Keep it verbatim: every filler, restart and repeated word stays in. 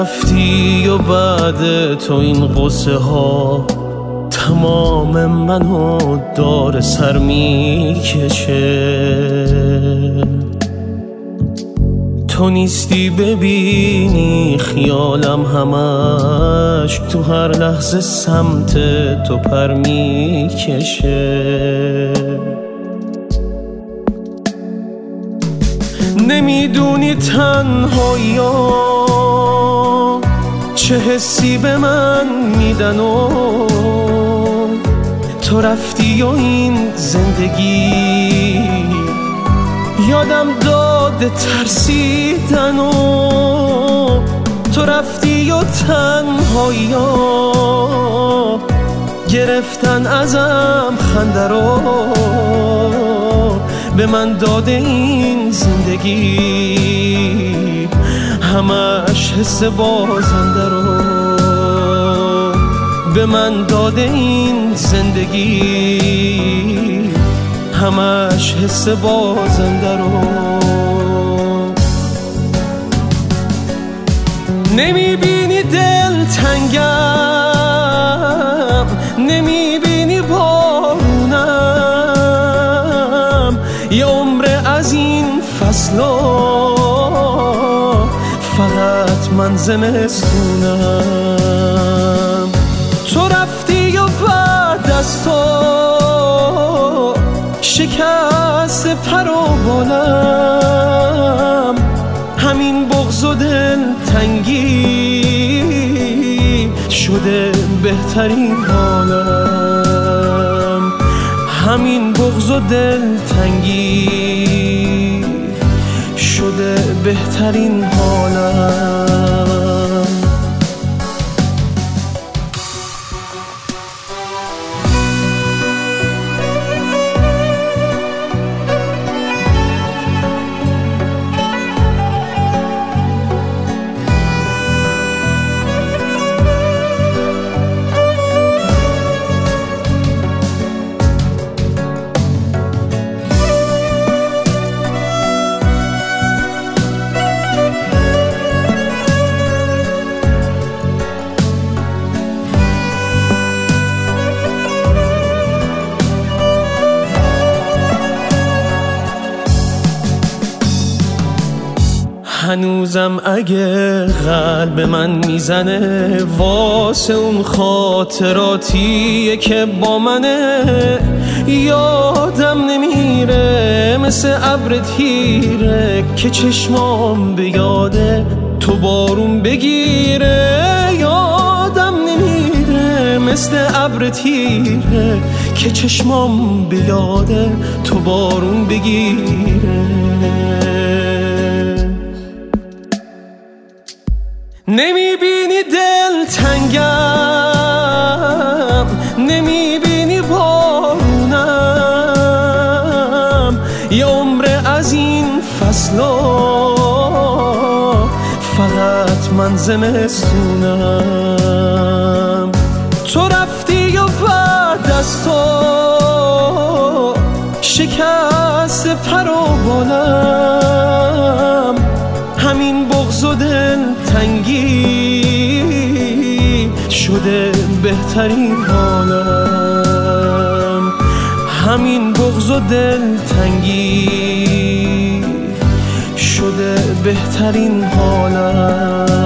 رفتی و بعد تو این قصه ها تمام منو دار سر میکشه. تو نیستی ببینی خیالم همش تو هر لحظه سمت تو پر میکشه. نمیدونی تنهایی ها چه حسی به من میدن و تو رفتی و این زندگی یادم داده ترسیدن و تو رفتی و تنهایی ها گرفتن ازم خنده رو به من داده این زندگی همش حس بازنده رو به من داده این زندگی همش حس بازنده رو. نمیبینی دل تنگم نمیبینی بارونم یه عمر از این فصلا فقط من زمستونم. تو رفتی و بعد از تو شکست پر و بالم همین بغض و دل تنگی شده بهترین حالم. همین بغض و دل تنگی شده بهترین حالم. هنوزم اگه قلب من میزنه واسه اون خاطراتیه که با منه یادم نمیره مثل ابر تیره که چشمام به یاده تو بارون بگیره. یادم نمیره مثل ابر تیره که چشمام به یاده تو بارون بگیره. نمیبینی دل تنگم نمیبینی بارونم یه عمر از این فصلا فقط من زمستونم. تو رفتی و بعد از تو شکست پر و بالم همین بغض و دل تنگی شده بهترین حالم. همین بغض و دل تنگی شده بهترین حالم.